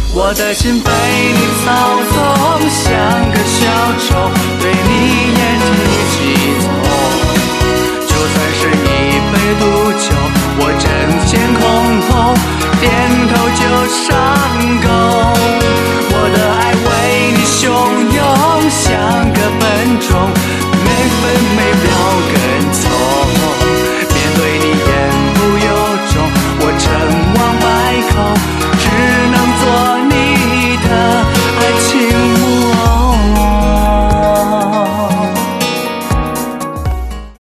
我的心被你操纵，像个小丑，对你眼睛起奏。就算是一杯毒酒，我争先恐后，点头就上钩。我的爱为你汹涌，像个笨钟，每分每秒跟从。面对你言不由衷，我成王败寇。